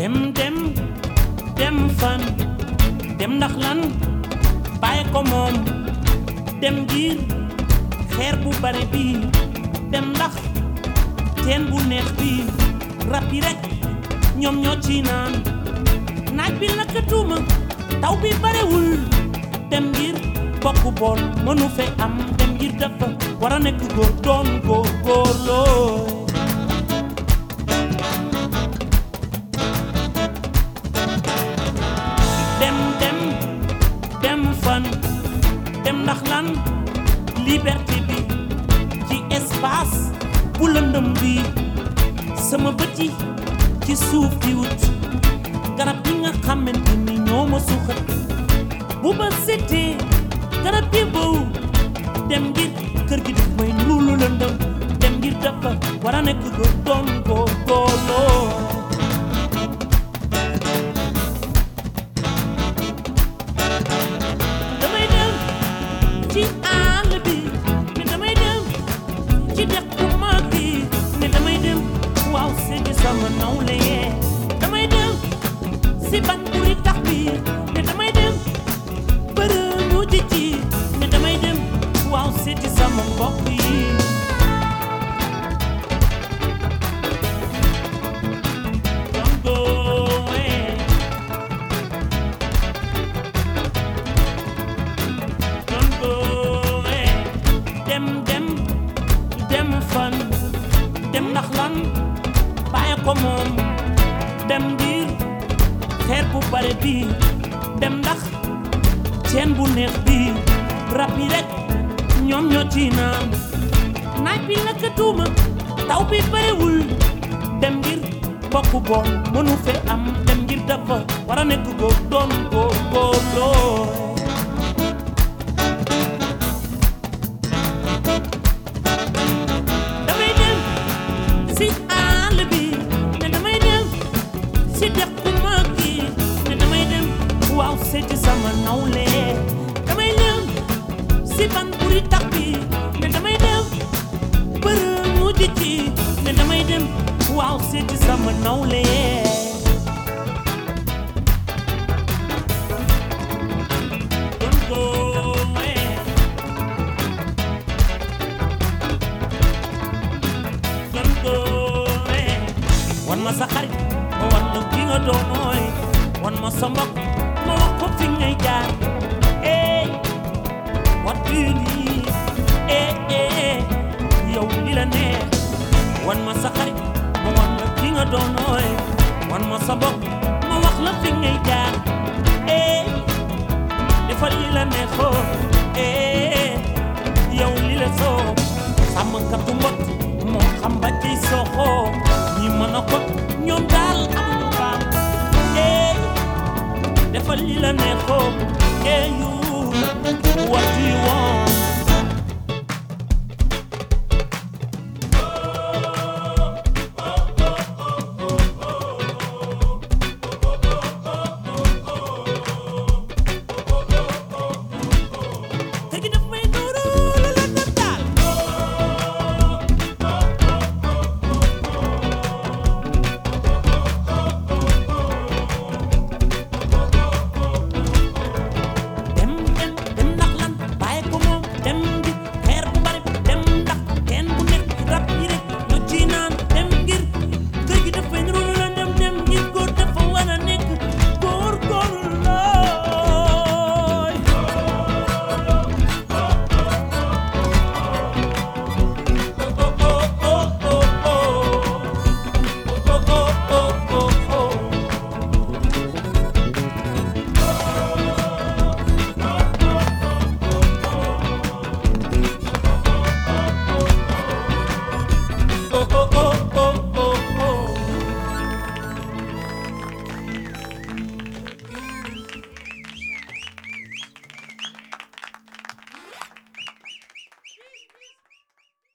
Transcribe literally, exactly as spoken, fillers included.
dem dem dem fan dem ndax lan bàyyi ko moom dem ngir xeer bu bare bi dem ndax teen bu neex bi rab yi rek ñoom ñoo ci naan naaj bi lakkatuma taw bi barewul dem ngir bokk bool mënu fe am dem ngir dafa war a nekk góor doon góor góor loo dem dem dem fan dem ndax lan liberté bi ci espace bu lëndëm bi sama bët yi ci suuf di wut garab yi nga xamante ni ñoo ma suuxat bu ba setee garab yi bow dem ngir kër gi daf may luulu lëndëm dem ngir dafa war a nekk góor doon góor góorloo damay dem ci àll bi ne damay dem ci dex bu mag bi ne damay dem waaw seeti sama nawle yee damay dem si ban buri tax bi ne damay dem bërëmu jijji ne damay dem waaw seeti sama mbokk yi don't go away don't go away dem dem dem fan dem ndax lan bàyyi ko moom dem ngir xeer bu bare bi dem ndax teen bu neex bi rab yi rek ñoom ñoo ci naan naaj bi lakkatuma taw bi barewul dem ngir bokk bool mënu fe am dem ngir dafa war a nekk góor doon góor góor loo damay dem si àll bi ne damay dem si dex bu mag gi ne damay dem waaw seeti sama nawle damay dem si ban buri tax bi ne damay dem bërëmu jijji ne damay dem waaw seeti sama nawle don't go away don't go away wan ma sa xarit ma wan la ki nga doon mooy wan ma sa mbokk ma wax ko fi ngay jaar eh what do you need eh eh yow li la neex wan ma sa xarit ma wan la ki nga doon nooy wan ma sa mbokk ma wax la fi ngay jaar eh defal li la neexoo eh yow li la soob sàmmkatu mbott moo xam ba ciy soxoo ñi mën a kot ñoom daal amuñu baam eh defal li la neexoo eh you what do you want